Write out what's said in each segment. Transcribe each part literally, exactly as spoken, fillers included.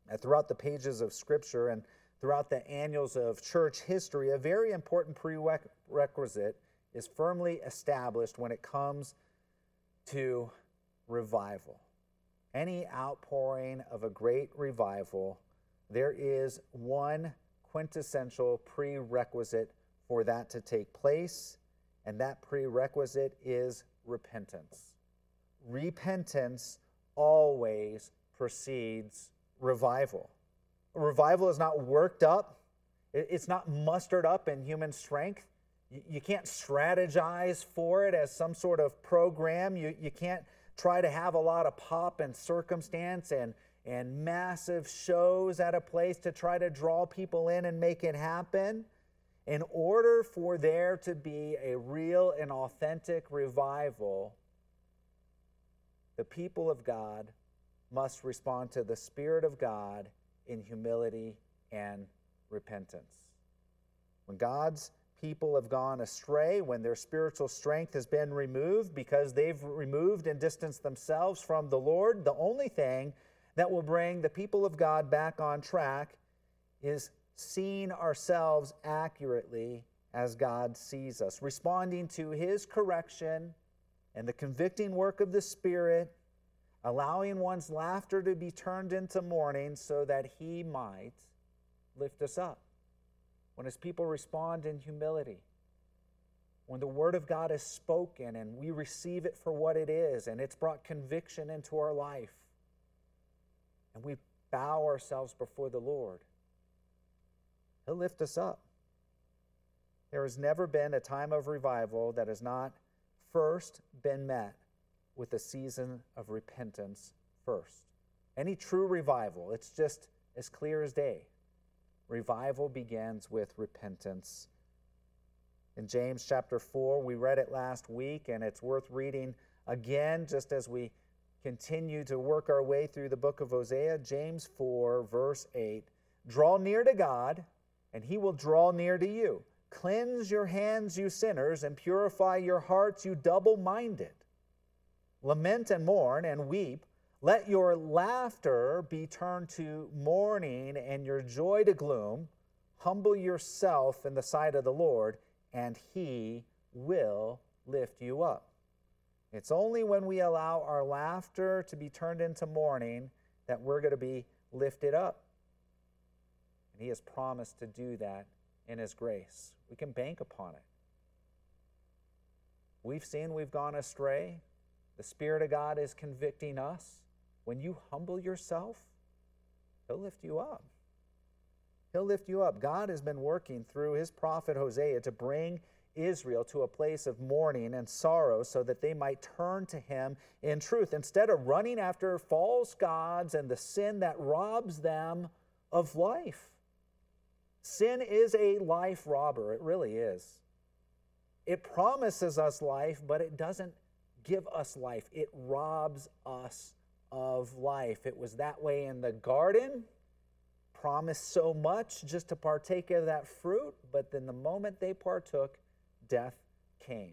Uh, throughout the pages of Scripture and throughout the annals of church history, a very important prerequisite is firmly established when it comes to revival. Any outpouring of a great revival, there is one quintessential prerequisite for that to take place, and that prerequisite is repentance. Repentance always precedes revival. Revival is not worked up. It's not mustered up in human strength. You can't strategize for it as some sort of program. You, you can't try to have a lot of pop and circumstance and, and massive shows at a place to try to draw people in and make it happen. In order for there to be a real and authentic revival, the people of God must respond to the Spirit of God in humility and repentance. When God's people have gone astray, when their spiritual strength has been removed because they've removed and distanced themselves from the Lord, the only thing that will bring the people of God back on track is seeing ourselves accurately as God sees us, responding to His correction and the convicting work of the Spirit, allowing one's laughter to be turned into mourning so that He might lift us up. When His people respond in humility, when the Word of God is spoken and we receive it for what it is and it's brought conviction into our life, and we bow ourselves before the Lord, He'll lift us up. There has never been a time of revival that has not first been met with a season of repentance first. Any true revival, it's just as clear as day. Revival begins with repentance. In James chapter four, we read it last week, and it's worth reading again just as we continue to work our way through the book of Hosea. James four, verse eight, "Draw near to God, and He will draw near to you. Cleanse your hands, you sinners, and purify your hearts, you double-minded. Lament and mourn and weep. Let your laughter be turned to mourning and your joy to gloom. Humble yourself in the sight of the Lord, and He will lift you up." It's only when we allow our laughter to be turned into mourning that we're going to be lifted up. And He has promised to do that in His grace. We can bank upon it. We've seen we've gone astray. The Spirit of God is convicting us. When you humble yourself, He'll lift you up. He'll lift you up. God has been working through His prophet Hosea to bring Israel to a place of mourning and sorrow so that they might turn to Him in truth, instead of running after false gods and the sin that robs them of life. Sin is a life robber. It really is. It promises us life, but it doesn't give us life. It robs us of life. It was that way in the garden. Promised so much just to partake of that fruit, but then the moment they partook, death came.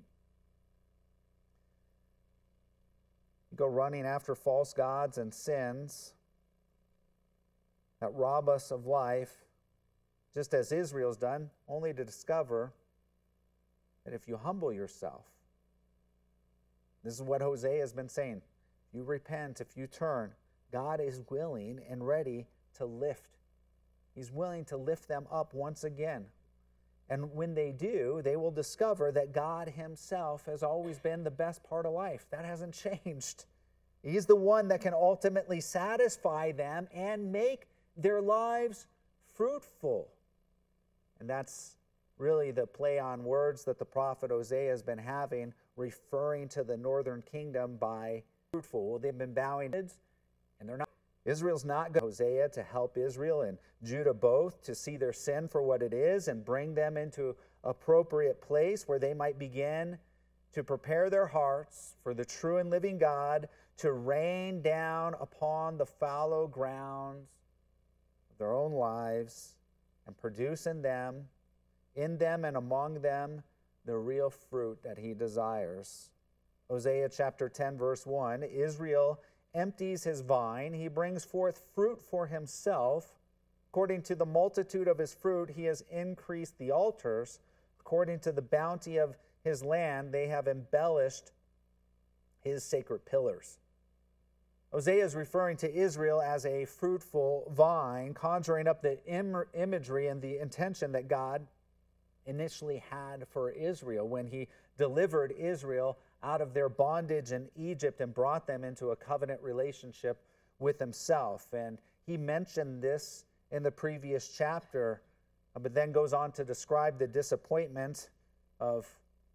You go running after false gods and sins that rob us of life, just as Israel's done, only to discover that if you humble yourself, this is what Hosea has been saying, if you repent, if you turn, God is willing and ready to lift. He's willing to lift them up once again. And when they do, they will discover that God Himself has always been the best part of life. That hasn't changed. He's the one that can ultimately satisfy them and make their lives fruitful. And that's really the play on words that the prophet Hosea has been having, referring to the northern kingdom by fruitful. Well, they've been bowing heads, and they're not. Israel's not going to Hosea to help Israel and Judah both to see their sin for what it is and bring them into appropriate place where they might begin to prepare their hearts for the true and living God to rain down upon the fallow grounds of their own lives and produce in them, in them and among them, the real fruit that He desires. Hosea chapter ten, verse one, Israel empties his vine. He brings forth fruit for himself. According to the multitude of his fruit, he has increased the altars. According to the bounty of his land, they have embellished his sacred pillars. Hosea is referring to Israel as a fruitful vine, conjuring up the im- imagery and the intention that God initially had for Israel when he delivered Israel out of their bondage in Egypt and brought them into a covenant relationship with himself. And he mentioned this in the previous chapter, but then goes on to describe the disappointment of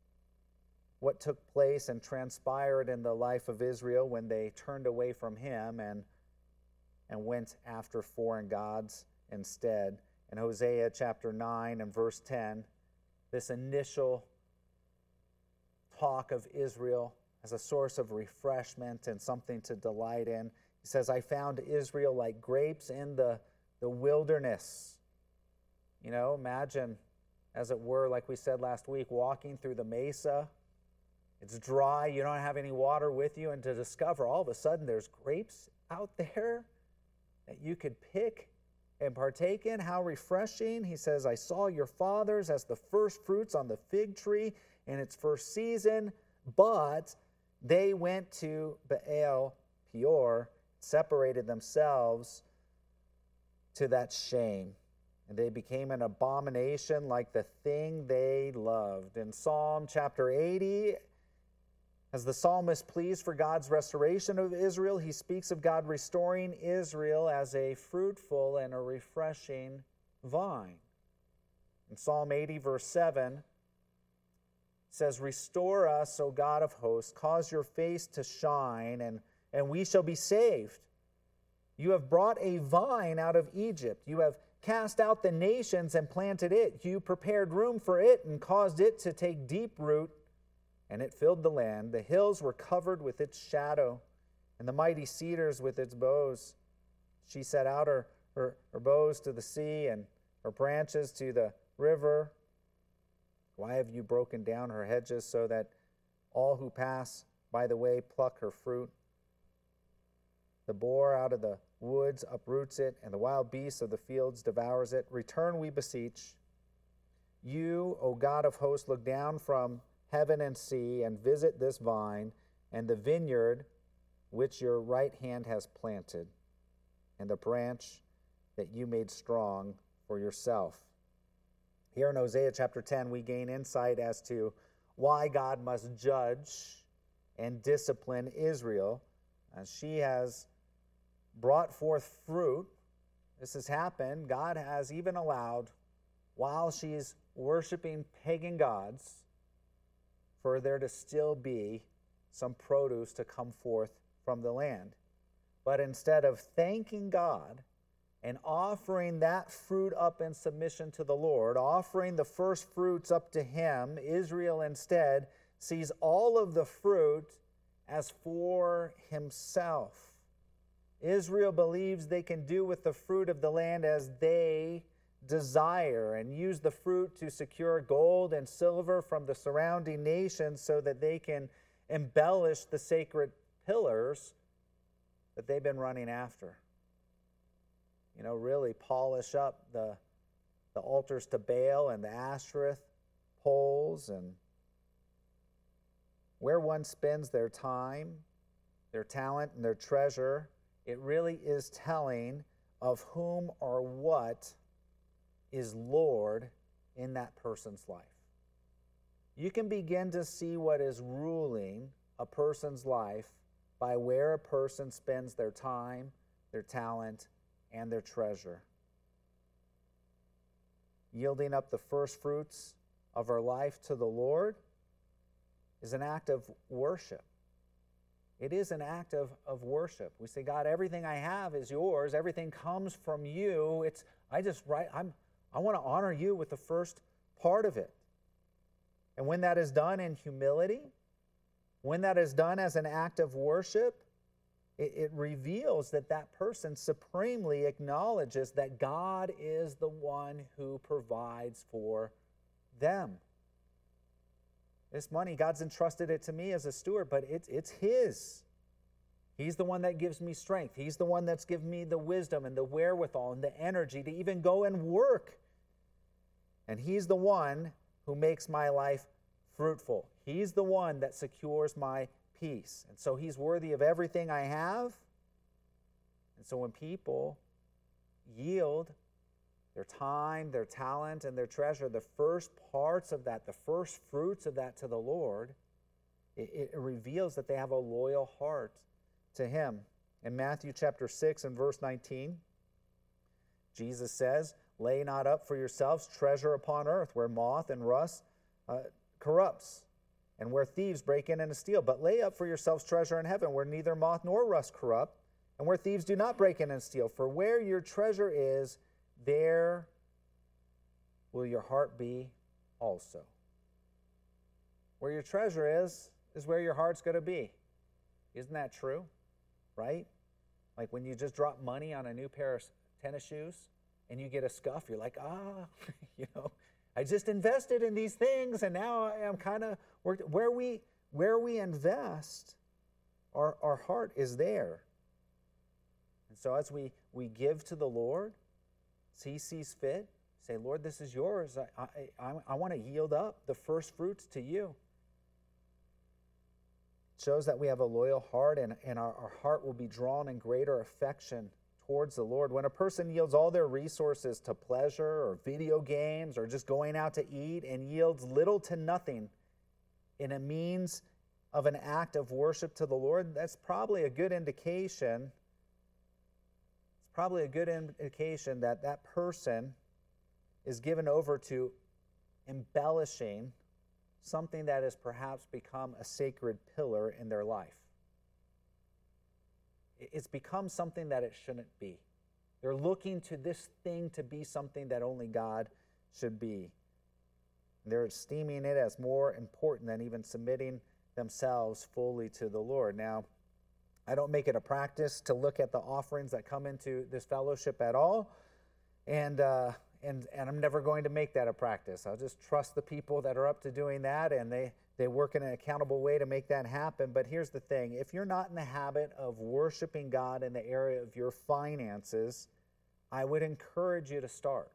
what took place and transpired in the life of Israel when they turned away from him and, and went after foreign gods instead. In Hosea chapter nine and verse ten, this initial talk of Israel as a source of refreshment and something to delight in. He says, I found Israel like grapes in the, the wilderness. You know, imagine, as it were, like we said last week, walking through the mesa. It's dry, you don't have any water with you, and to discover all of a sudden there's grapes out there that you could pick and partake in. How refreshing. He says, I saw your fathers as the first fruits on the fig tree in its first season, but they went to Baal Peor, separated themselves to that shame. And they became an abomination like the thing they loved. In Psalm chapter eighty, as the psalmist pleads for God's restoration of Israel, he speaks of God restoring Israel as a fruitful and a refreshing vine. In Psalm eighty, verse seven, it says, Restore us, O God of hosts, cause your face to shine, and, and we shall be saved. You have brought a vine out of Egypt. You have cast out the nations and planted it. You prepared room for it and caused it to take deep root, and it filled the land. The hills were covered with its shadow, and the mighty cedars with its boughs. She set out her, her, her boughs to the sea and her branches to the river. Why have you broken down her hedges so that all who pass by the way pluck her fruit? The boar out of the woods uproots it, and the wild beast of the fields devours it. Return, we beseech. You, O God of hosts, look down from heaven and see, and visit this vine and the vineyard which your right hand has planted, and the branch that you made strong for yourself. Here in Hosea chapter ten, we gain insight as to why God must judge and discipline Israel. As she has brought forth fruit, this has happened. God has even allowed, while she's worshiping pagan gods, for there to still be some produce to come forth from the land. But instead of thanking God and offering that fruit up in submission to the Lord, offering the first fruits up to him, Israel instead sees all of the fruit as for himself. Israel believes they can do with the fruit of the land as they desire and use the fruit to secure gold and silver from the surrounding nations so that they can embellish the sacred pillars that they've been running after. You know, really polish up the, the altars to Baal and the Ashtoreth poles, and where one spends their time, their talent, and their treasure, it really is telling of whom or what is Lord in that person's life. You can begin to see what is ruling a person's life by where a person spends their time, their talent, and their treasure. Yielding up the first fruits of our life to the Lord is an act of worship. It is an act of, of worship. We say, God, everything I have is yours. Everything comes from you. It's I just right. I'm I want to honor you with the first part of it. And when that is done in humility, when that is done as an act of worship, it, it reveals that that person supremely acknowledges that God is the one who provides for them. This money, God's entrusted it to me as a steward, but it's, it's his. He's the one that gives me strength. He's the one that's given me the wisdom and the wherewithal and the energy to even go and work. And He's the one who makes my life fruitful. He's the one that secures my peace. And so He's worthy of everything I have. And so when people yield their time, their talent, and their treasure, the first parts of that, the first fruits of that to the Lord, it, it reveals that they have a loyal heart to Him. In Matthew chapter six and verse nineteen, Jesus says, "Lay not up for yourselves treasure upon earth, where moth and rust uh, corrupts, and where thieves break in and steal. But lay up for yourselves treasure in heaven, where neither moth nor rust corrupt, and where thieves do not break in and steal. For where your treasure is, there will your heart be also." Where your treasure is, is where your heart's going to be. Isn't that true? Right? Like when you just drop money on a new pair of tennis shoes and you get a scuff, you're like, ah, you know, I just invested in these things and now I'm kind of worked. Where we where we invest, our, our heart is there. And so as we, we give to the Lord, as He sees fit, say, Lord, this is yours. I, I, I, I want to yield up the first fruits to you. It shows that we have a loyal heart, and, and our, our heart will be drawn in greater affection towards the Lord. When a person yields all their resources to pleasure or video games or just going out to eat and yields little to nothing in a means of an act of worship to the Lord, that's probably a good indication probably a good indication that that person is given over to embellishing something that has perhaps become a sacred pillar in their life. It's become something that it shouldn't be. They're looking to this thing to be something that only God should be. They're esteeming it as more important than even submitting themselves fully to the Lord. Now, I don't make it a practice to look at the offerings that come into this fellowship at all, and uh, and and I'm never going to make that a practice. I'll just trust the people that are up to doing that, and they, they work in an accountable way to make that happen. But here's the thing. If you're not in the habit of worshiping God in the area of your finances, I would encourage you to start.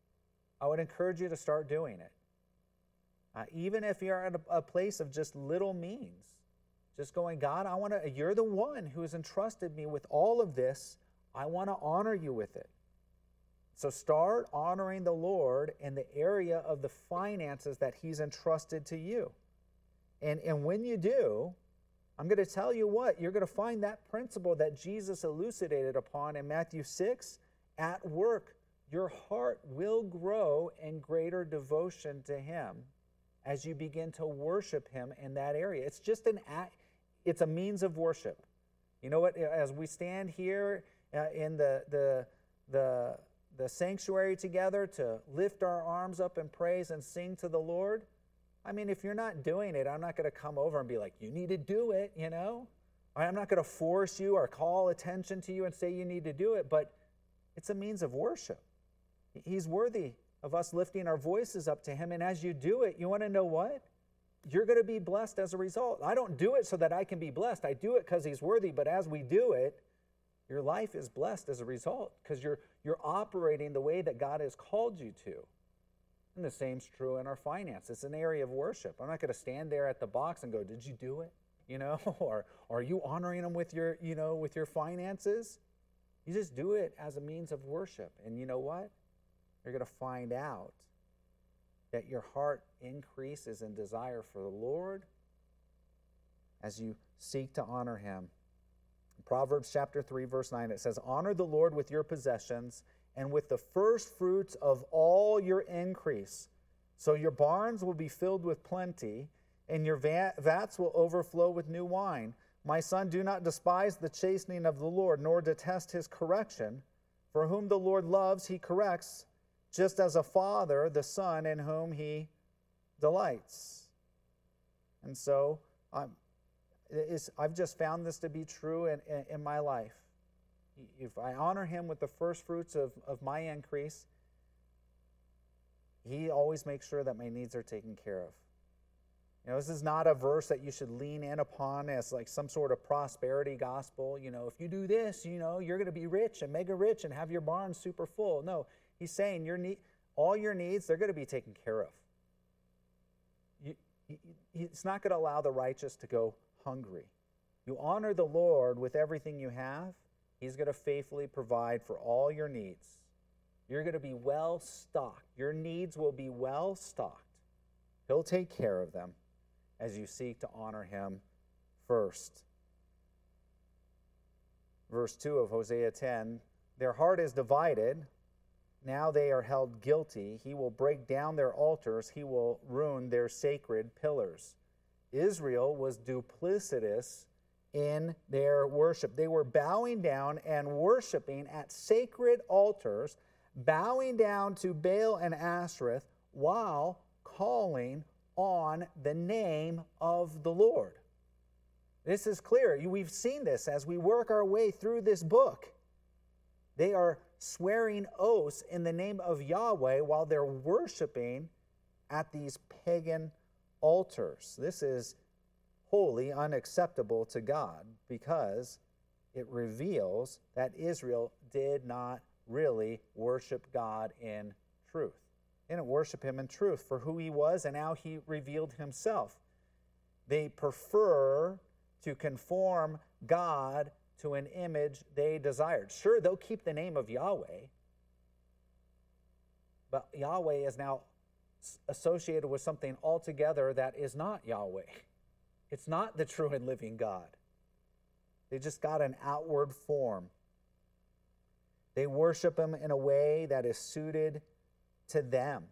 I would encourage you to start doing it. Uh, even if you're at a, a place of just little means. Just going, God, I want to, you're the one who has entrusted me with all of this. I want to honor you with it. So start honoring the Lord in the area of the finances that He's entrusted to you. And, and when you do, I'm going to tell you what, you're going to find that principle that Jesus elucidated upon in Matthew six at work. Your heart will grow in greater devotion to Him as you begin to worship Him in that area. It's just an act. It's a means of worship. You know what? As we stand here uh, in the, the, the, the sanctuary together to lift our arms up in praise and sing to the Lord, I mean, if you're not doing it, I'm not going to come over and be like, you need to do it, you know? I'm not going to force you or call attention to you and say you need to do it, but it's a means of worship. He's worthy of us lifting our voices up to Him, and as you do it, you want to know what? You're going to be blessed as a result. I don't do it so that I can be blessed. I do it because He's worthy, but as we do it, your life is blessed as a result because you're, you're operating the way that God has called you to. And the same's true in our finances. It's an area of worship. I'm not going to stand there at the box and go, did you do it? You know, or, or are you honoring Him with your, you know, with your finances? You just do it as a means of worship. And you know what? You're going to find out that your heart increases in desire for the Lord as you seek to honor Him. In Proverbs chapter three, verse nine, it says, honor the Lord with your possessions and with the first fruits of all your increase. So your barns will be filled with plenty, and your vats will overflow with new wine. My son, do not despise the chastening of the Lord, nor detest His correction. For whom the Lord loves, He corrects, just as a father, the son in whom He delights. And so um, it's, I've just found this to be true in, in, in my life. If I honor Him with the first fruits of, of my increase, He always makes sure that my needs are taken care of. You know, this is not a verse that you should lean in upon as like some sort of prosperity gospel. You know, if you do this, you know, you're going to be rich and mega rich and have your barn super full. No, he's saying your need, all your needs, they're going to be taken care of. You, he, he's not going to allow the righteous to go hungry. You honor the Lord with everything you have, he's going to faithfully provide for all your needs. You're going to be well stocked. Your needs will be well stocked. He'll take care of them as you seek to honor him first. Verse two of Hosea ten, their heart is divided. Now they are held guilty. He will break down their altars. He will ruin their sacred pillars. Israel was duplicitous in their worship. They were bowing down and worshiping at sacred altars, bowing down to Baal and Ashtoreth while calling on the name of the Lord. This is clear. We've seen this as we work our way through this book. They are swearing oaths in the name of Yahweh while they're worshiping at these pagan altars. This is wholly unacceptable to God because it reveals that Israel did not really worship God in truth. They didn't worship him in truth for who he was and how he revealed himself. They prefer to conform God to an image they desired. Sure, they'll keep the name of Yahweh, but Yahweh is now associated with something altogether that is not Yahweh. It's not the true and living God. They just got an outward form. They worship him in a way that is suited to them,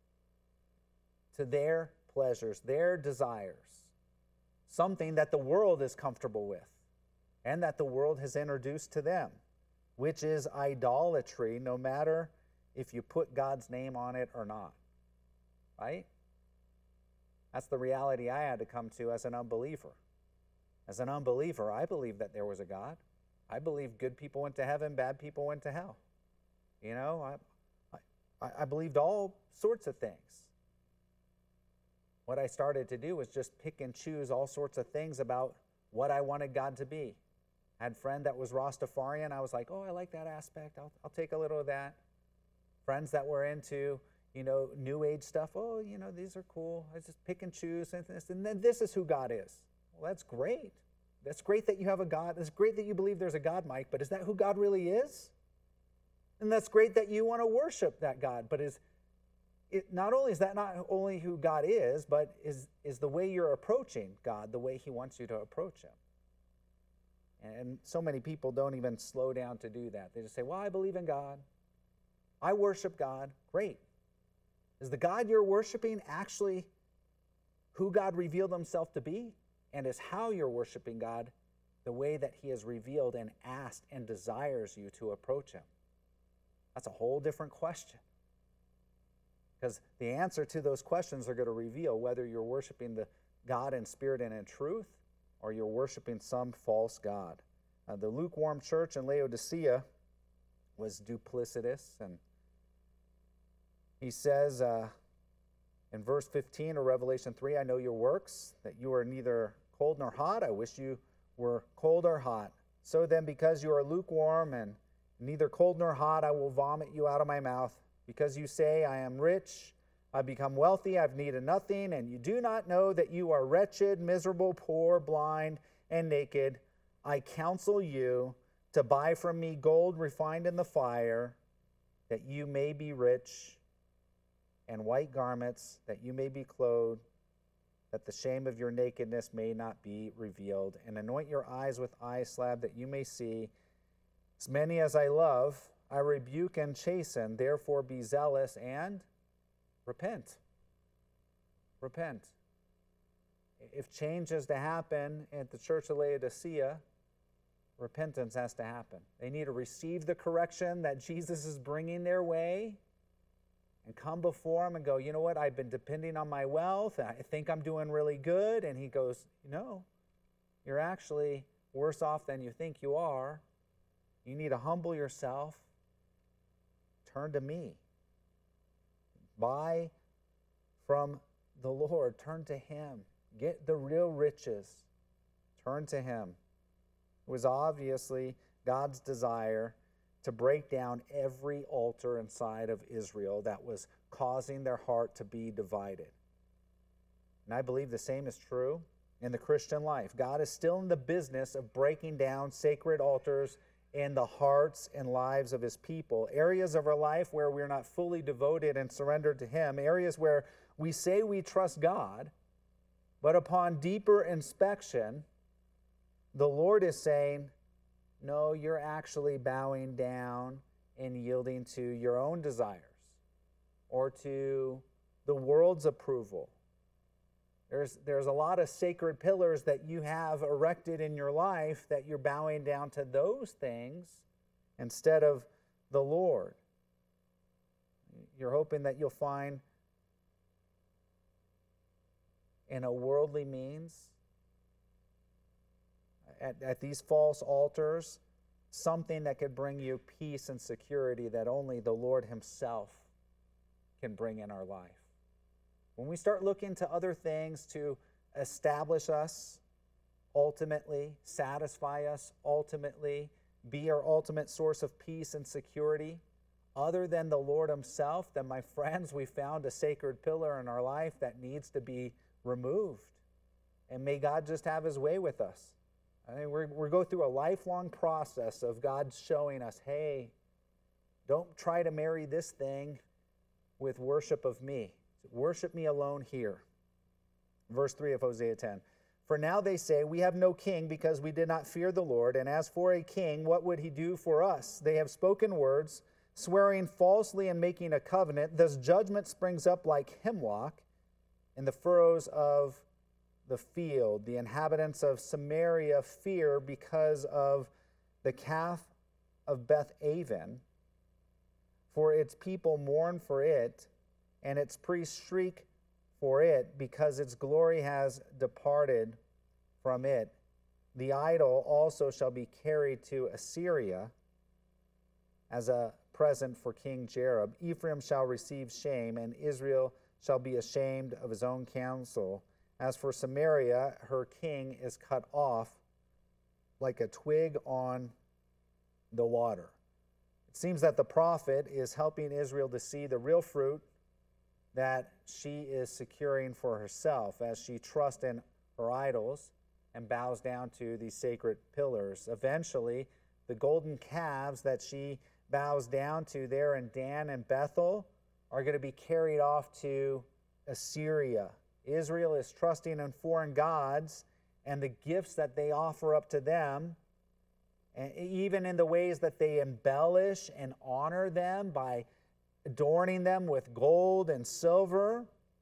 to their pleasures, their desires, something that the world is comfortable with and that the world has introduced to them, which is idolatry, no matter if you put God's name on it or not, right? That's the reality I had to come to as an unbeliever. As an unbeliever, I believed that there was a God. I believed good people went to heaven, bad people went to hell. You know, I, I, I believed all sorts of things. What I started to do was just pick and choose all sorts of things about what I wanted God to be. I had a friend that was Rastafarian. I was like, oh, I like that aspect. I'll, I'll take a little of that. Friends that were into, you know, New Age stuff. Oh, you know, these are cool. I just pick and choose. And, this, and then this is who God is. Well, that's great. That's great that you have a God. It's great that you believe there's a God, Mike, but is that who God really is? And that's great that you want to worship that God, but is it not only is that not only who God is, but is, is the way you're approaching God the way he wants you to approach him? And so many people don't even slow down to do that. They just say, well, I believe in God. I worship God. Great. Is the God you're worshiping actually who God revealed himself to be? And is how you're worshiping God the way that he has revealed and asked and desires you to approach him? That's a whole different question. Because the answer to those questions are going to reveal whether you're worshiping the God in spirit and in truth, or you're worshiping some false god. Uh, the lukewarm church in Laodicea was duplicitous, and he says uh, in verse fifteen of Revelation three, I know your works, that you are neither cold nor hot. I wish you were cold or hot. So then, because you are lukewarm and neither cold nor hot, I will vomit you out of my mouth. Because you say, I am rich, I've become wealthy, I've needed nothing, and you do not know that you are wretched, miserable, poor, blind, and naked. I counsel you to buy from me gold refined in the fire, that you may be rich, and white garments, that you may be clothed, that the shame of your nakedness may not be revealed, and anoint your eyes with eye salve, that you may see. As many as I love, I rebuke and chasten, therefore be zealous and repent. Repent. If change is to happen at the church of Laodicea, repentance has to happen. They need to receive the correction that Jesus is bringing their way and come before him and go, you know what, I've been depending on my wealth, and I think I'm doing really good. And he goes, no, you're actually worse off than you think you are. You need to humble yourself. Turn to me. Buy from the Lord. Turn to him. Get the real riches. Turn to him. It was obviously God's desire to break down every altar inside of Israel that was causing their heart to be divided. And I believe the same is true in the Christian life. God is still in the business of breaking down sacred altars in the hearts and lives of his people. Areas of our life where we're not fully devoted and surrendered to him. Areas where we say we trust God, but upon deeper inspection, the Lord is saying, no, you're actually bowing down and yielding to your own desires or to the world's approval. There's, there's a lot of sacred pillars that you have erected in your life that you're bowing down to those things instead of the Lord. You're hoping that you'll find in a worldly means At, at these false altars, something that could bring you peace and security that only the Lord himself can bring in our life. When we start looking to other things to establish us, ultimately, satisfy us, ultimately, be our ultimate source of peace and security, other than the Lord himself, then my friends, we found a sacred pillar in our life that needs to be removed. And may God just have his way with us. I mean, we're, we're going through a lifelong process of God showing us, hey, don't try to marry this thing with worship of me. Worship me alone here. Verse three of Hosea ten. For now they say, we have no king because we did not fear the Lord. And as for a king, what would he do for us? They have spoken words, swearing falsely and making a covenant. Thus judgment springs up like hemlock in the furrows of the field. The inhabitants of Samaria fear because of the calf of Beth Aven, for its people mourn for it, and its priests shriek for it, because its glory has departed from it. The idol also shall be carried to Assyria as a present for King Jerob. Ephraim shall receive shame, and Israel shall be ashamed of his own counsel. As for Samaria, her king is cut off like a twig on the water. It seems that the prophet is helping Israel to see the real fruit that she is securing for herself as she trusts in her idols and bows down to these sacred pillars. Eventually, the golden calves that she bows down to there in Dan and Bethel are going to be carried off to Assyria. Israel is trusting in foreign gods and the gifts that they offer up to them, and even in the ways that they embellish and honor them by adorning them with gold and silver.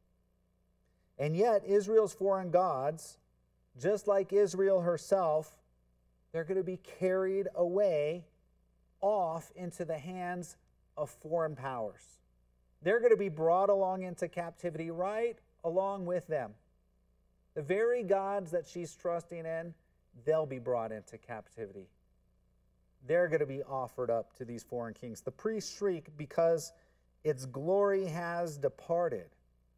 And yet, Israel's foreign gods, just like Israel herself, they're going to be carried away off into the hands of foreign powers. They're going to be brought along into captivity right along with them. The very gods that she's trusting in, they'll be brought into captivity. They're going to be offered up to these foreign kings. The priests shriek because its glory has departed.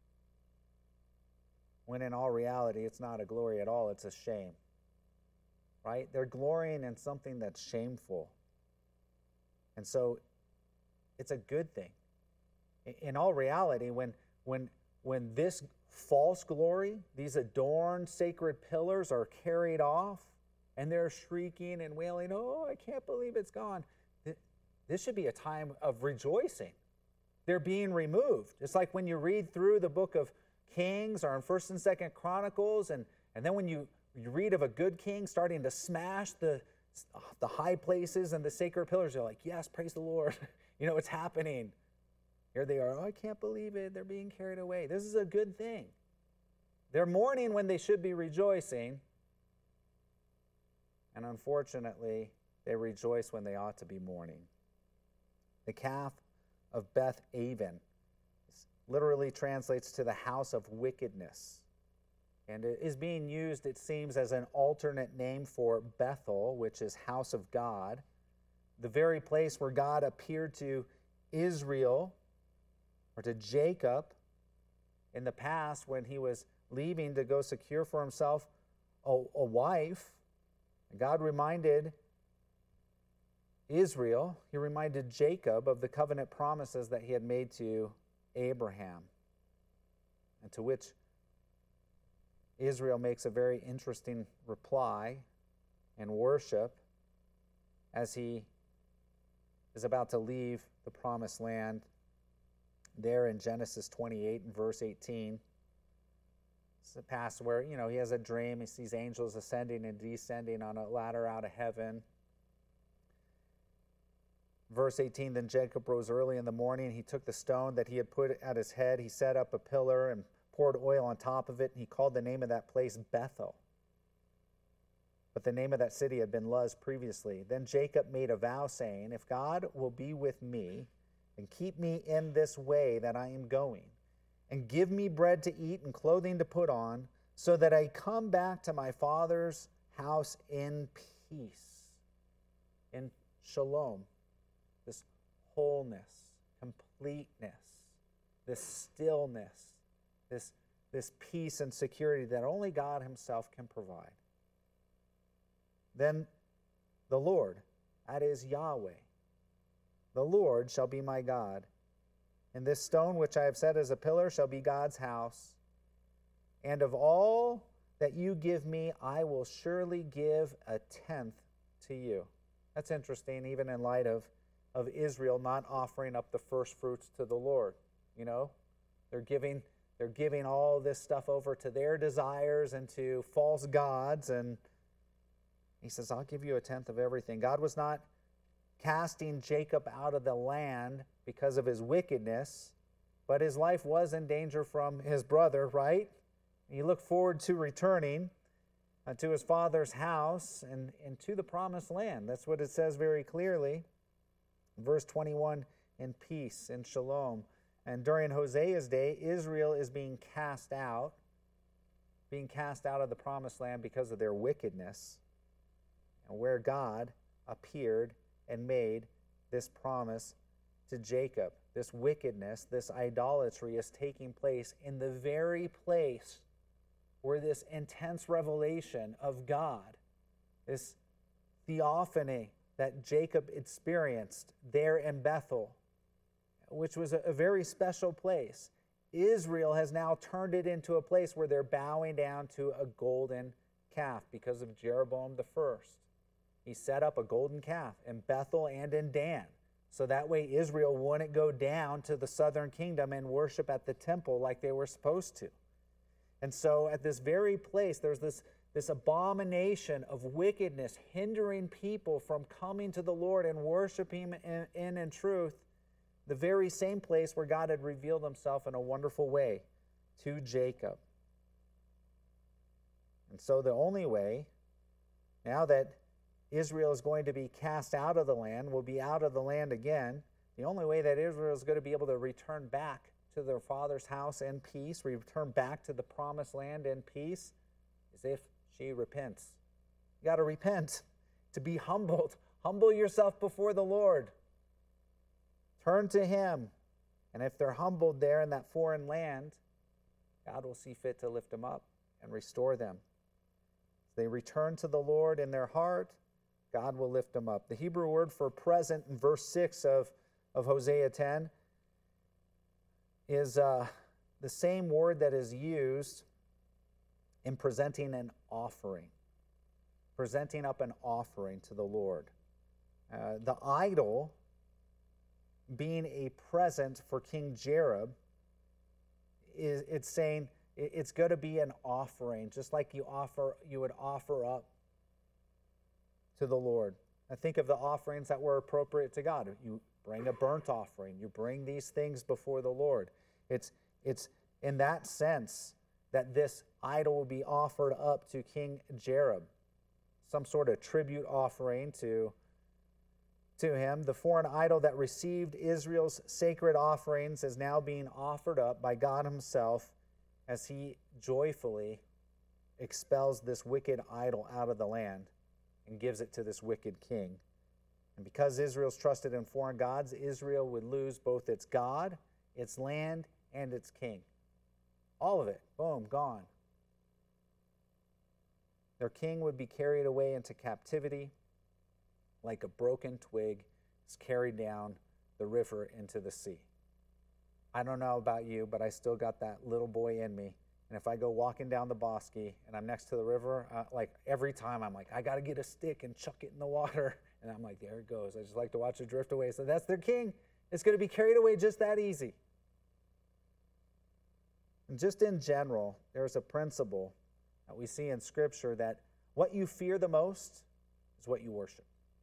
When in all reality, it's not a glory at all, it's a shame. Right? They're glorying in something that's shameful. And so it's a good thing. In all reality, when when when this false glory, these adorned sacred pillars are carried off, and they're shrieking and wailing, oh, I can't believe it's gone. This should be a time of rejoicing. They're being removed. It's like when you read through the book of Kings or in First and Second Chronicles, and, and then when you, you read of a good king starting to smash the, the high places and the sacred pillars, you're like, yes, praise the Lord. You know, it's happening. Here they are, oh, I can't believe it. They're being carried away. This is a good thing. They're mourning when they should be rejoicing. And unfortunately, they rejoice when they ought to be mourning. The calf of Beth Aven literally translates to the house of wickedness. And it is being used, it seems, as an alternate name for Bethel, which is house of God, the very place where God appeared to Israel or to Jacob in the past when he was leaving to go secure for himself a, a wife. God reminded Israel, he reminded Jacob of the covenant promises that he had made to Abraham, and to which Israel makes a very interesting reply and worship as he is about to leave the promised land there in Genesis twenty-eight and verse eighteen. It's a passage where, you know, he has a dream. He sees angels ascending and descending on a ladder out of heaven. Verse eighteen, then Jacob rose early in the morning. He took the stone that he had put at his head. He set up a pillar and poured oil on top of it. And he called the name of that place Bethel. But the name of that city had been Luz previously. Then Jacob made a vow, saying, if God will be with me and keep me in this way that I am going, and give me bread to eat and clothing to put on, so that I come back to my father's house in peace, in shalom, this wholeness, completeness, this stillness, this, this peace and security that only God himself can provide. Then the Lord, that is Yahweh, the Lord shall be my God, and this stone which I have set as a pillar shall be God's house. And of all that you give me, I will surely give a tenth to you. That's interesting, even in light of, of Israel not offering up the first fruits to the Lord. You know, they're giving, they're giving all this stuff over to their desires and to false gods, and he says, I'll give you a tenth of everything. God was not casting Jacob out of the land because of his wickedness, but his life was in danger from his brother, right? He looked forward to returning uh, to his father's house and, and to the promised land. That's what it says very clearly. Verse twenty-one, in peace, in shalom. And during Hosea's day, Israel is being cast out, being cast out of the promised land because of their wickedness, and where God appeared and made this promise to Jacob. This wickedness, this idolatry is taking place in the very place where this intense revelation of God, this theophany that Jacob experienced there in Bethel, which was a, a very special place. Israel has now turned it into a place where they're bowing down to a golden calf because of Jeroboam the first. He set up a golden calf in Bethel and in Dan. So that way Israel wouldn't go down to the southern kingdom and worship at the temple like they were supposed to. And so at this very place, there's this, this abomination of wickedness hindering people from coming to the Lord and worshiping Him in, in, in truth, the very same place where God had revealed himself in a wonderful way to Jacob. And so the only way, now that Israel is going to be cast out of the land, will be out of the land again, the only way that Israel is going to be able to return back to their father's house in peace, return back to the promised land in peace, is if she repents. You got to repent, to be humbled. Humble yourself before the Lord. Turn to Him. And if they're humbled there in that foreign land, God will see fit to lift them up and restore them. If they return to the Lord in their heart, God will lift them up. The Hebrew word for present in verse six of, of Hosea ten is uh, the same word that is used in presenting an offering, presenting up an offering to the Lord. Uh, the idol being a present for King Jerob, is it's saying it's going to be an offering, just like you offer you would offer up to the Lord. I think of the offerings that were appropriate to God. You bring a burnt offering. You bring these things before the Lord. It's, it's in that sense that this idol will be offered up to King Jerob, some sort of tribute offering to, to him. The foreign idol that received Israel's sacred offerings is now being offered up by God himself as he joyfully expels this wicked idol out of the land and gives it to this wicked king. And because Israel's trusted in foreign gods, Israel would lose both its God, its land, and its king. All of it, boom, gone. Their king would be carried away into captivity like a broken twig is carried down the river into the sea. I don't know about you, but I still got that little boy in me. And if I go walking down the bosque and I'm next to the river, uh, like every time I'm like, I got to get a stick and chuck it in the water. And I'm like, there it goes. I just like to watch it drift away. So that's their king. It's going to be carried away just that easy. And just in general, there's a principle that we see in Scripture that what you fear the most is what you worship.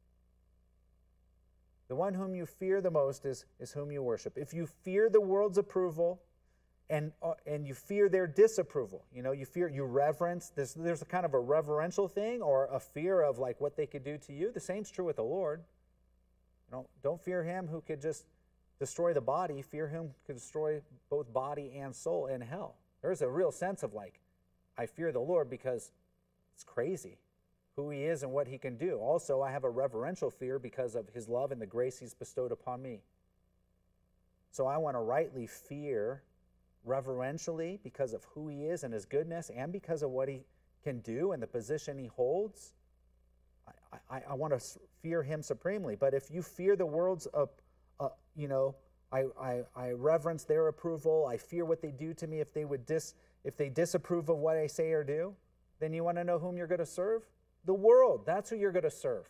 The one whom you fear the most is, is whom you worship. If you fear the world's approval and uh, and you fear their disapproval, you know, you fear, you reverence, there's, there's a kind of a reverential thing or a fear of like what they could do to you. The same's true with the Lord. You know, don't fear him who could just destroy the body. Fear him who could destroy both body and soul in hell. There's a real sense of like, I fear the Lord because it's crazy who he is and what he can do. Also, I have a reverential fear because of his love and the grace he's bestowed upon me. So I want to rightly fear reverentially because of who he is and his goodness and because of what he can do and the position he holds. I, I, I want to fear him supremely. But if you fear the world's, uh, uh, you know, I, I, I reverence their approval, I fear what they do to me if they would dis, if they disapprove of what I say or do, then you want to know whom you're going to serve? The world. That's who you're going to serve.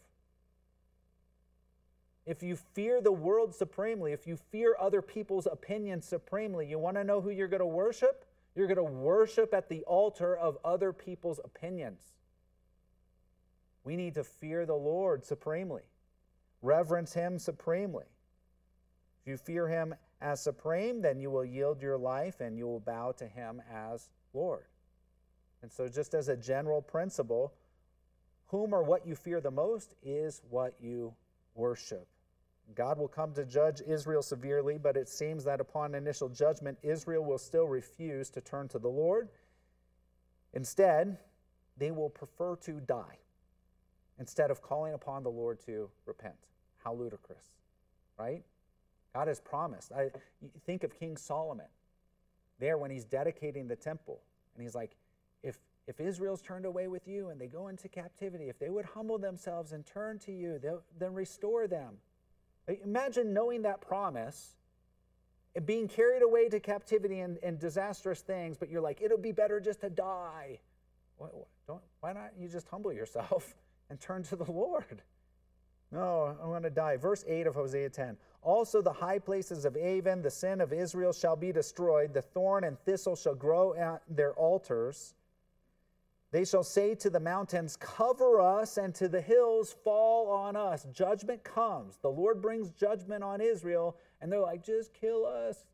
If you fear the world supremely, if you fear other people's opinions supremely, you want to know who you're going to worship? You're going to worship at the altar of other people's opinions. We need to fear the Lord supremely, reverence him supremely. If you fear him as supreme, then you will yield your life and you will bow to him as Lord. And so just as a general principle, whom or what you fear the most is what you worship. God will come to judge Israel severely, but it seems that upon initial judgment, Israel will still refuse to turn to the Lord. Instead, they will prefer to die instead of calling upon the Lord to repent. How ludicrous, right? God has promised. I think of King Solomon there when he's dedicating the temple, and he's like, if If Israel's turned away with you and they go into captivity, if they would humble themselves and turn to you, then restore them. Imagine knowing that promise and being carried away to captivity and, and disastrous things, but you're like, it'll be better just to die. Why, don't, why not you just humble yourself and turn to the Lord? No, I want to die. Verse eight of Hosea ten. Also the high places of Avon, the sin of Israel shall be destroyed. The thorn and thistle shall grow at their altars. They shall say to the mountains, cover us, and to the hills, fall on us. Judgment comes. The Lord brings judgment on Israel, and they're like, just kill us.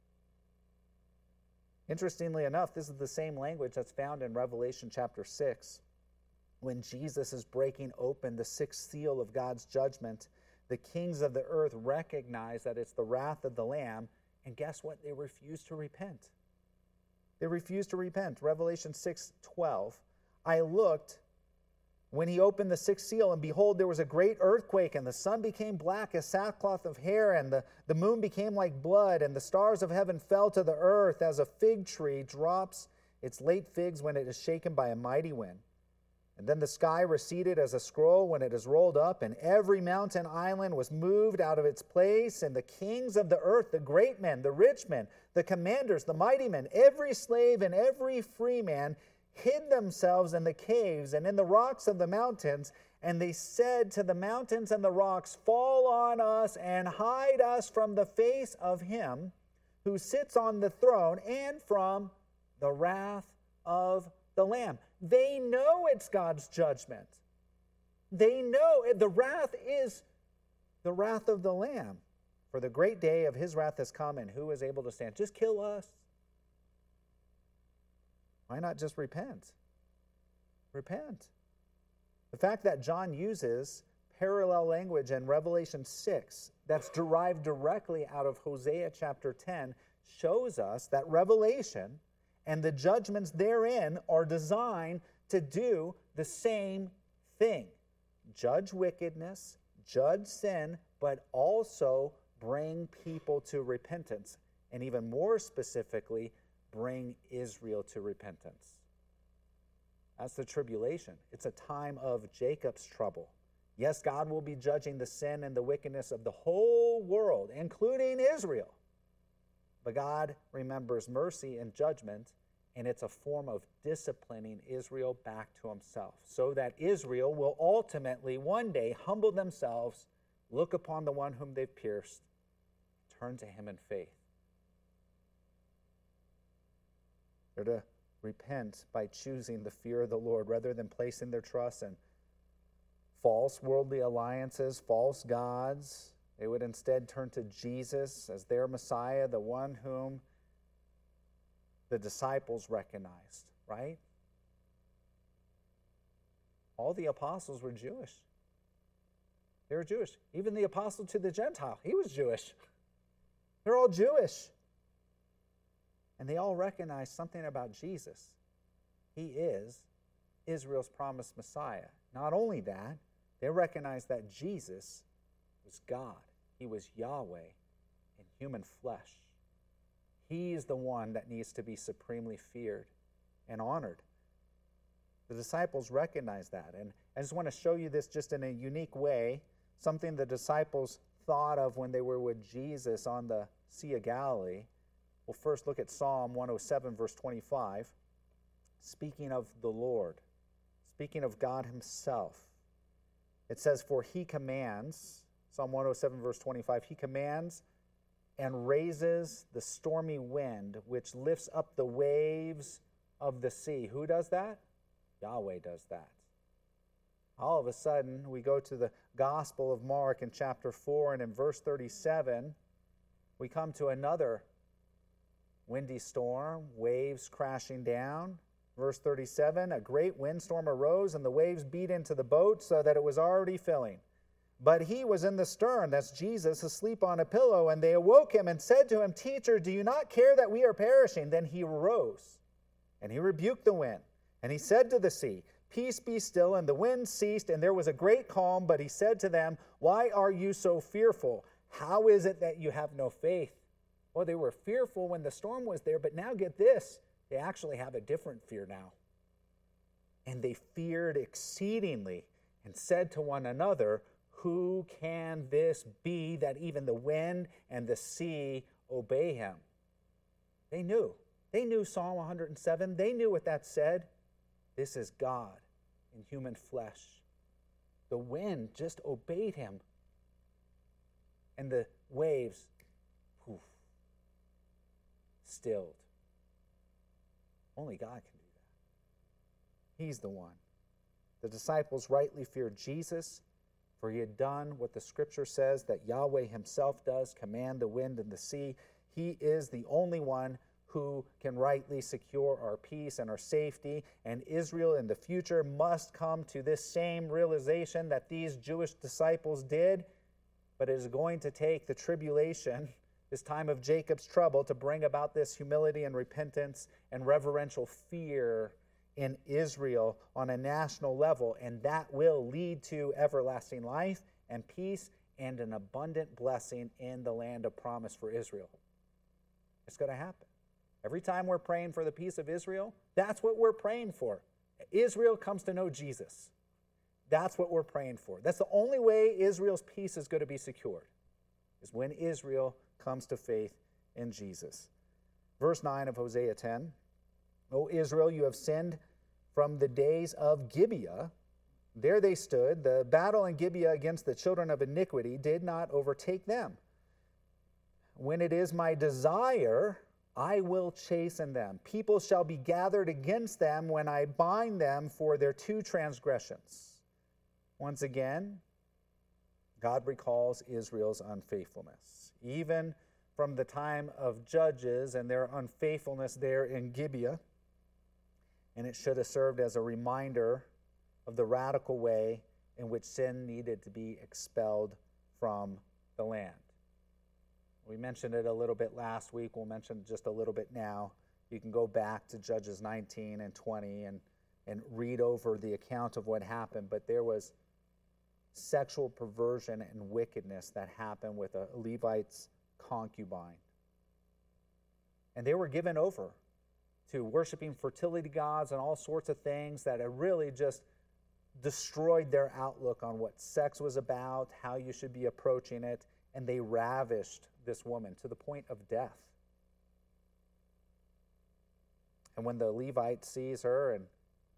Interestingly enough, this is the same language that's found in Revelation chapter six. When Jesus is breaking open the sixth seal of God's judgment, the kings of the earth recognize that it's the wrath of the Lamb, and guess what? They refuse to repent. They refuse to repent. Revelation six twelve. I looked when he opened the sixth seal, and behold, there was a great earthquake, and the sun became black as sackcloth of hair, and the, the moon became like blood, and the stars of heaven fell to the earth as a fig tree drops its late figs when it is shaken by a mighty wind. And then the sky receded as a scroll when it is rolled up, and every mountain island was moved out of its place, and the kings of the earth, the great men, the rich men, the commanders, the mighty men, every slave and every free man, hid themselves in the caves and in the rocks of the mountains, and they said to the mountains and the rocks, fall on us and hide us from the face of him who sits on the throne and from the wrath of the Lamb. They know it's God's judgment. They know the wrath is the wrath of the Lamb. For the great day of his wrath has come, and who is able to stand? Just kill us. Why not just repent? Repent. The fact that John uses parallel language in Revelation six that's derived directly out of Hosea chapter ten shows us that Revelation and the judgments therein are designed to do the same thing. Judge wickedness, judge sin, but also bring people to repentance. And even more specifically, bring Israel to repentance. That's the tribulation. It's a time of Jacob's trouble. Yes, God will be judging the sin and the wickedness of the whole world, including Israel. But God remembers mercy and judgment, and it's a form of disciplining Israel back to himself, so that Israel will ultimately one day humble themselves, look upon the one whom they've pierced, turn to him in faith. They're to repent by choosing the fear of the Lord rather than placing their trust in false worldly alliances, false gods. They would instead turn to Jesus as their Messiah, the one whom the disciples recognized, right? All the apostles were Jewish. They were Jewish. Even the apostle to the Gentile, he was Jewish. They're all Jewish. And they all recognized something about Jesus. He is Israel's promised Messiah. Not only that, they recognized that Jesus was God. He was Yahweh in human flesh. He's the one that needs to be supremely feared and honored. The disciples recognized that. And I just want to show you this just in a unique way, something the disciples thought of when they were with Jesus on the Sea of Galilee. We'll first look at Psalm one oh seven, verse twenty-five. Speaking of the Lord, speaking of God himself, it says, for he commands, Psalm one oh seven, verse twenty-five, he commands and raises the stormy wind, which lifts up the waves of the sea. Who does that? Yahweh does that. All of a sudden, we go to the Gospel of Mark in chapter four, and in verse thirty-seven, we come to another windy storm, waves crashing down. Verse thirty-seven, a great windstorm arose, and the waves beat into the boat so that it was already filling. But he was in the stern, that's Jesus, asleep on a pillow, and they awoke him and said to him, Teacher, do you not care that we are perishing? Then he arose, and he rebuked the wind, and he said to the sea, Peace, be still, and the wind ceased, and there was a great calm. But he said to them, Why are you so fearful? How is it that you have no faith? Well, they were fearful when the storm was there, but now get this, they actually have a different fear now. And they feared exceedingly and said to one another, Who can this be that even the wind and the sea obey him? They knew. They knew Psalm one hundred seven. They knew what that said. This is God in human flesh. The wind just obeyed him. And the waves, poof, stilled. Only God can do that. He's the one. The disciples rightly feared Jesus, for he had done what the scripture says that Yahweh himself does, command the wind and the sea. He is the only one who can rightly secure our peace and our safety. And Israel in the future must come to this same realization that these Jewish disciples did. But it is going to take the tribulation, this time of Jacob's trouble, to bring about this humility and repentance and reverential fear in Israel on a national level. And that will lead to everlasting life and peace and an abundant blessing in the land of promise for Israel. It's going to happen. Every time we're praying for the peace of Israel, that's what we're praying for. Israel comes to know Jesus. That's what we're praying for. That's the only way Israel's peace is going to be secured, is when Israel comes to faith in Jesus. Verse nine of Hosea ten, O Israel, you have sinned from the days of Gibeah. There they stood. The battle in Gibeah against the children of iniquity did not overtake them. When it is my desire, I will chasten them. People shall be gathered against them when I bind them for their two transgressions. Once again, God recalls Israel's unfaithfulness. Even from the time of Judges and their unfaithfulness there in Gibeah. And it should have served as a reminder of the radical way in which sin needed to be expelled from the land. We mentioned it a little bit last week. We'll mention it just a little bit now. You can go back to Judges nineteen and twenty and, and read over the account of what happened. But there was sexual perversion and wickedness that happened with a Levite's concubine. And they were given over to worshiping fertility gods and all sorts of things that have really just destroyed their outlook on what sex was about, how you should be approaching it, and they ravished this woman to the point of death. And when the Levite sees her and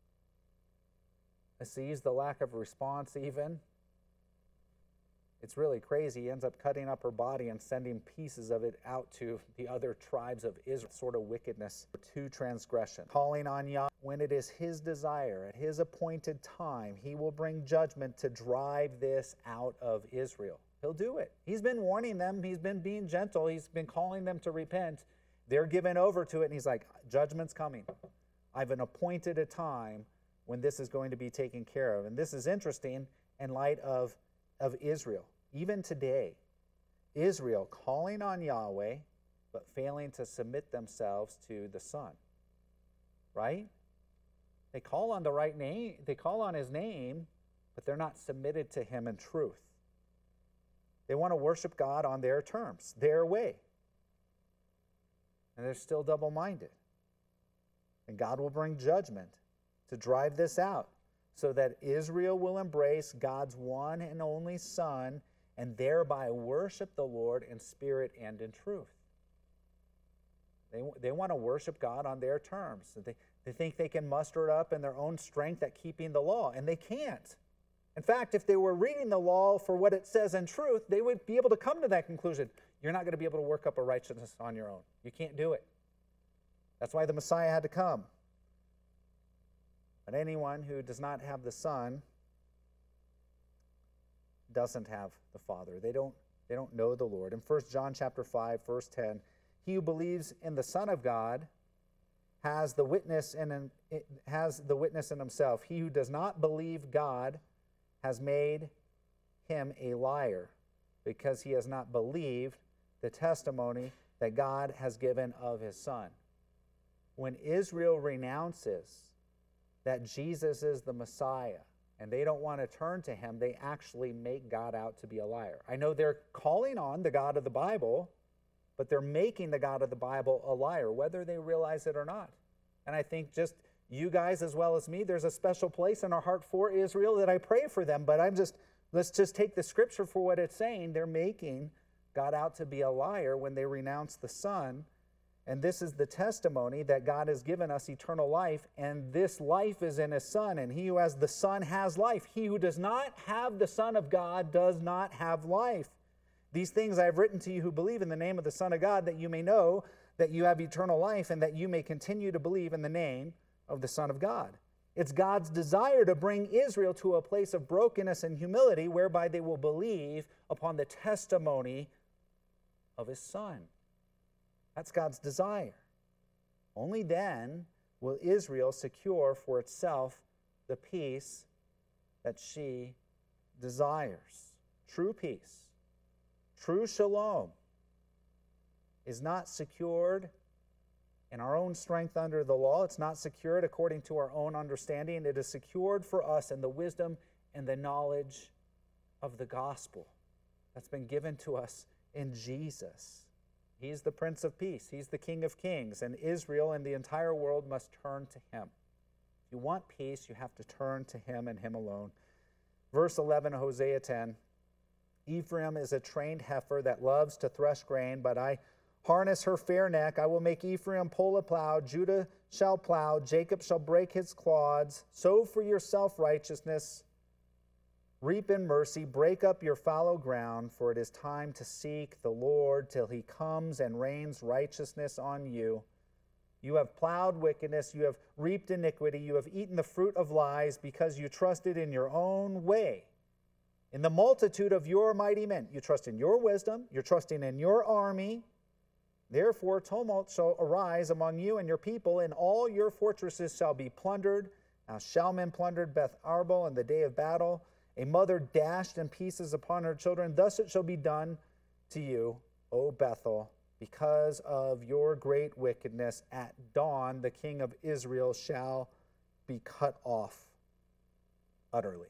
sees the lack of response even, it's really crazy. He ends up cutting up her body and sending pieces of it out to the other tribes of Israel. Sort of wickedness to transgression. Calling on Yahweh when it is his desire, at his appointed time, he will bring judgment to drive this out of Israel. He'll do it. He's been warning them. He's been being gentle. He's been calling them to repent. They're given over to it, and he's like, judgment's coming. I've an appointed a time when this is going to be taken care of. And this is interesting in light of of Israel. Even today, Israel calling on Yahweh, but failing to submit themselves to the Son. Right? They call on the right name, they call on his name, but they're not submitted to him in truth. They want to worship God on their terms, their way. And they're still double-minded. And God will bring judgment to drive this out, so that Israel will embrace God's one and only Son and thereby worship the Lord in spirit and in truth. They, they want to worship God on their terms. They, they think they can muster it up in their own strength at keeping the law, and they can't. In fact, if they were reading the law for what it says in truth, they would be able to come to that conclusion. You're not going to be able to work up a righteousness on your own. You can't do it. That's why the Messiah had to come. But anyone who does not have the Son doesn't have the Father. They don't, they don't know the Lord. In First John chapter five, verse ten, he who believes in the Son of God has the witness in has the witness in himself. He who does not believe God has made him a liar, because he has not believed the testimony that God has given of his Son. When Israel renounces that Jesus is the Messiah, and they don't want to turn to him, they actually make God out to be a liar. I know they're calling on the God of the Bible, but they're making the God of the Bible a liar, whether they realize it or not. And I think just you guys as well as me, there's a special place in our heart for Israel that I pray for them, but I'm just, let's just take the scripture for what it's saying. They're making God out to be a liar when they renounce the Son. And this is the testimony that God has given us eternal life, and this life is in his Son, and he who has the Son has life. He who does not have the Son of God does not have life. These things I have written to you who believe in the name of the Son of God, that you may know that you have eternal life, and that you may continue to believe in the name of the Son of God. It's God's desire to bring Israel to a place of brokenness and humility, whereby they will believe upon the testimony of his Son. That's God's desire. Only then will Israel secure for itself the peace that she desires. True peace, true shalom, is not secured in our own strength under the law. It's not secured according to our own understanding. It is secured for us in the wisdom and the knowledge of the gospel that's been given to us in Jesus. He's the Prince of Peace. He's the King of Kings. And Israel and the entire world must turn to him. If you want peace, you have to turn to him and him alone. Verse eleven, Hosea ten. Ephraim is a trained heifer that loves to thresh grain, but I harness her fair neck. I will make Ephraim pull a plow. Judah shall plow. Jacob shall break his clods. Sow for yourself righteousness. Reap in mercy, break up your fallow ground, for it is time to seek the Lord till he comes and rains righteousness on you. You have plowed wickedness, you have reaped iniquity, you have eaten the fruit of lies, because you trusted in your own way. In the multitude of your mighty men, you trust in your wisdom, you're trusting in your army. Therefore tumult shall arise among you and your people, and all your fortresses shall be plundered. Now Shalman plundered Beth Arbel in the day of battle. A mother dashed in pieces upon her children. Thus it shall be done to you, O Bethel, because of your great wickedness. At dawn the king of Israel shall be cut off utterly.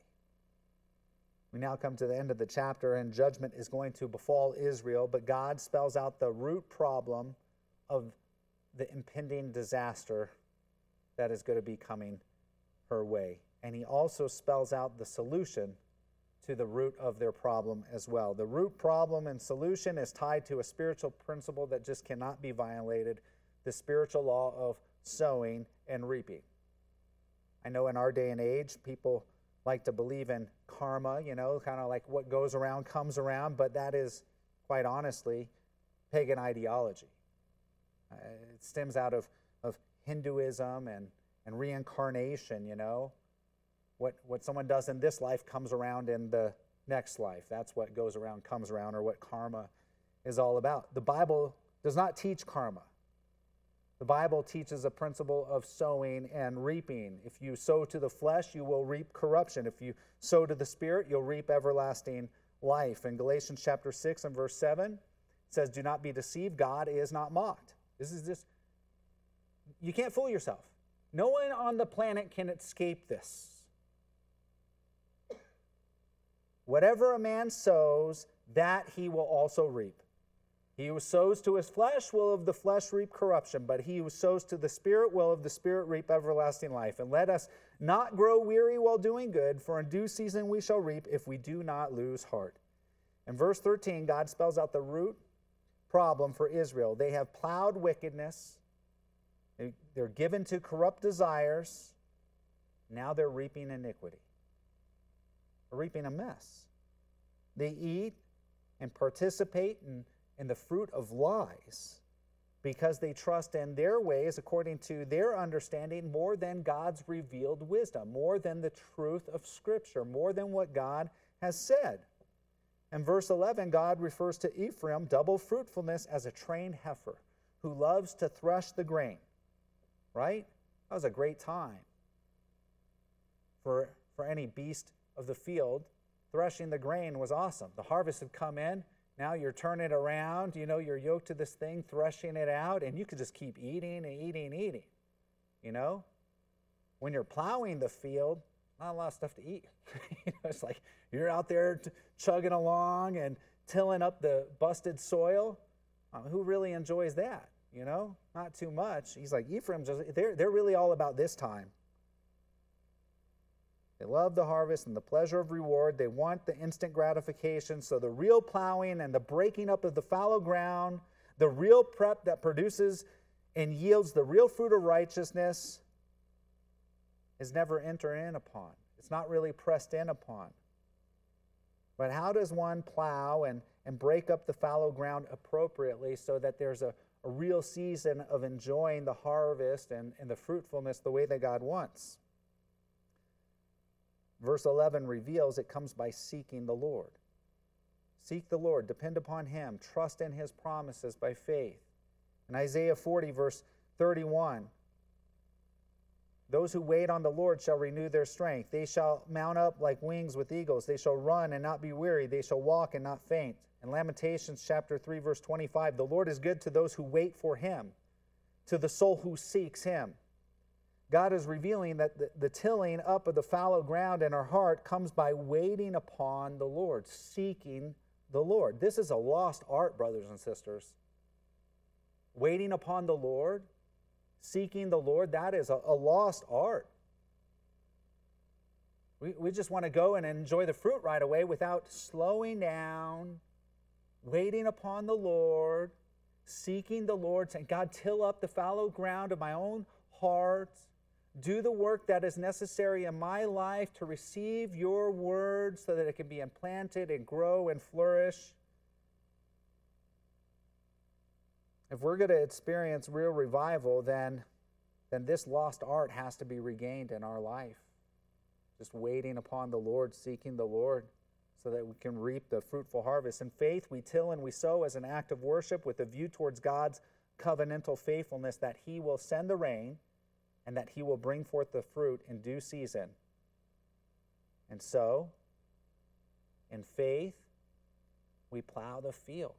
We now come to the end of the chapter, and judgment is going to befall Israel, but God spells out the root problem of the impending disaster that is going to be coming her way. And he also spells out the solution to the root of their problem as well. The root problem and solution is tied to a spiritual principle that just cannot be violated, the spiritual law of sowing and reaping. I know in our day and age, people like to believe in karma, you know, kind of like what goes around comes around, but that is, quite honestly, pagan ideology. Uh, it stems out of, of Hinduism and, and reincarnation, you know. What, what someone does in this life comes around in the next life. That's what goes around comes around, or what karma is all about. The Bible does not teach karma. The Bible teaches a principle of sowing and reaping. If you sow to the flesh, you will reap corruption. If you sow to the Spirit, you'll reap everlasting life. In Galatians chapter six and verse seven, it says, do not be deceived, God is not mocked. This is just, you can't fool yourself. No one on the planet can escape this. Whatever a man sows, that he will also reap. He who sows to his flesh will of the flesh reap corruption, but he who sows to the Spirit will of the Spirit reap everlasting life. And let us not grow weary while doing good, for in due season we shall reap if we do not lose heart. In verse thirteen, God spells out the root problem for Israel. They have plowed wickedness. They're given to corrupt desires. Now they're reaping iniquity. They're reaping a mess. They eat and participate in, in the fruit of lies because they trust in their ways according to their understanding more than God's revealed wisdom, more than the truth of Scripture, more than what God has said. In verse eleven, God refers to Ephraim, double fruitfulness, as a trained heifer who loves to thresh the grain. Right? That was a great time for, for any beast of the field. Threshing the grain was awesome. The harvest had come in. Now you're turning it around. You know, you're yoked to this thing, threshing it out, and you could just keep eating and eating and eating. You know? When you're plowing the field, not a lot of stuff to eat. You know, it's like you're out there t- chugging along and tilling up the busted soil. Um, who really enjoys that? You know, not too much. He's like, Ephraim, they're, they're really all about this time. They love the harvest and the pleasure of reward. They want the instant gratification. So the real plowing and the breaking up of the fallow ground, the real prep that produces and yields the real fruit of righteousness is never entered in upon. It's not really pressed in upon. But how does one plow and, and break up the fallow ground appropriately so that there's a a real season of enjoying the harvest and, and the fruitfulness the way that God wants? Verse eleven reveals it comes by seeking the Lord. Seek the Lord, depend upon Him, trust in His promises by faith. In Isaiah forty, verse thirty-one, those who wait on the Lord shall renew their strength. They shall mount up like wings with eagles. They shall run and not be weary. They shall walk and not faint. In Lamentations chapter three, verse twenty-five, the Lord is good to those who wait for Him, to the soul who seeks Him. God is revealing that the, the tilling up of the fallow ground in our heart comes by waiting upon the Lord, seeking the Lord. This is a lost art, brothers and sisters. Waiting upon the Lord, seeking the Lord, that is a, a lost art. We, we just want to go and enjoy the fruit right away without slowing down, waiting upon the Lord, seeking the Lord, saying, God, till up the fallow ground of my own heart. Do the work that is necessary in my life to receive your word so that it can be implanted and grow and flourish. If we're going to experience real revival, then, then this lost art has to be regained in our life. Just waiting upon the Lord, seeking the Lord, so that we can reap the fruitful harvest. In faith, we till and we sow as an act of worship with a view towards God's covenantal faithfulness that He will send the rain and that He will bring forth the fruit in due season. And so, in faith, we plow the field.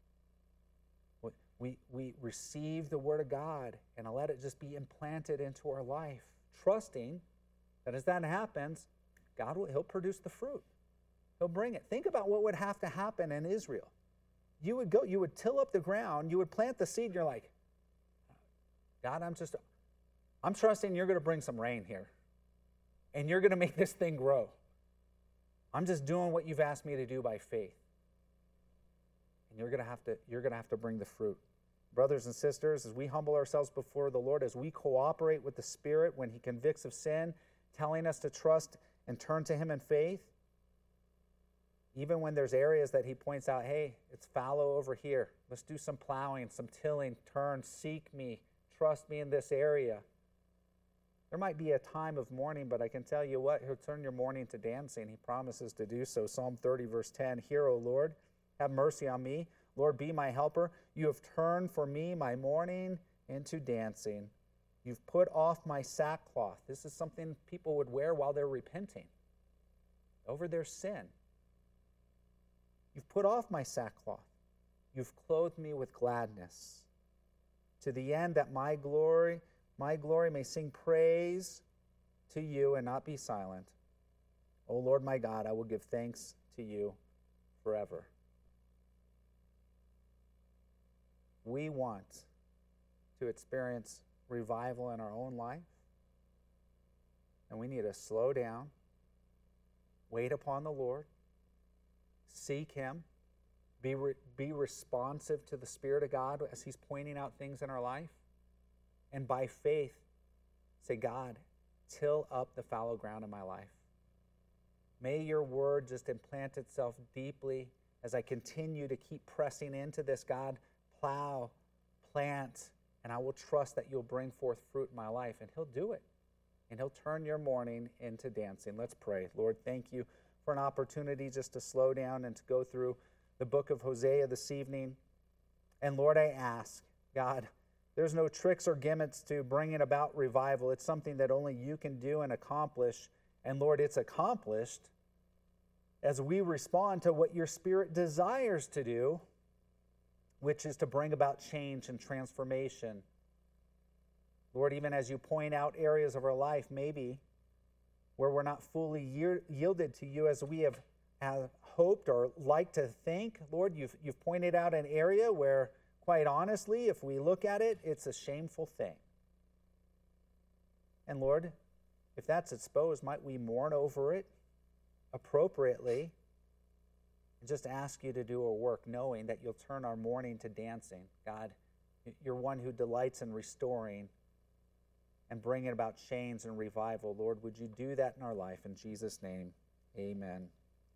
We, we receive the Word of God and let it just be implanted into our life, trusting that as that happens, God will He'll produce the fruit. He'll bring it. Think about what would have to happen in Israel. You would go, you would till up the ground, you would plant the seed, and you're like, God, I'm just, I'm trusting you're going to bring some rain here. And you're going to make this thing grow. I'm just doing what you've asked me to do by faith. And you're going to have to, you're going to have to bring the fruit. Brothers and sisters, as we humble ourselves before the Lord, as we cooperate with the Spirit when he convicts of sin, telling us to trust and turn to him in faith, even when there's areas that he points out, hey, it's fallow over here. Let's do some plowing, some tilling, turn, seek me, trust me in this area. There might be a time of mourning, but I can tell you what, he'll turn your mourning to dancing. He promises to do so. Psalm thirty, verse ten, hear, O Lord, have mercy on me. Lord, be my helper. You have turned for me my mourning into dancing. You've put off my sackcloth. This is something people would wear while they're repenting over their sin. You've put off my sackcloth. You've clothed me with gladness, to the end that my glory, my glory may sing praise to you and not be silent. O Lord my God, I will give thanks to you forever. We want to experience revival in our own life, and we need to slow down, wait upon the Lord, seek him, be, re- be responsive to the Spirit of God as he's pointing out things in our life, and by faith say, God, till up the fallow ground in my life. May your word just implant itself deeply as I continue to keep pressing into this, God. Plow, plant, and I will trust that you'll bring forth fruit in my life, and he'll do it. And he'll turn your mourning into dancing. Let's pray. Lord, thank you for an opportunity just to slow down and to go through the book of Hosea this evening. And Lord, I ask, God, there's no tricks or gimmicks to bringing about revival. It's something that only you can do and accomplish. And Lord, it's accomplished as we respond to what your Spirit desires to do, which is to bring about change and transformation. Lord, even as you point out areas of our life, maybe where we're not fully yielded to you as we have, have hoped or like to think, Lord, you've, you've pointed out an area where, quite honestly, if we look at it, it's a shameful thing. And Lord, if that's exposed, might we mourn over it appropriately, and just ask you to do a work, knowing that you'll turn our mourning to dancing. God, you're one who delights in restoring and bringing about change and revival. Lord, would you do that in our life? In Jesus' name, amen.